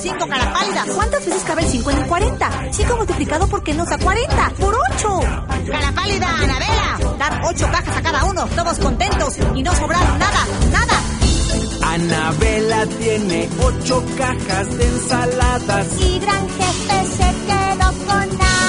5, cara pálida. ¿Cuántas veces cabe el 5 en el 40? 5 multiplicado por qué nos da 40. ¡Por 8! Cara pálida, Anabela. Dar 8 cajas a cada uno, todos contentos y no sobraron nada. Anabela tiene 8 cajas de ensaladas. Y Gran Jefe se quedó con nada.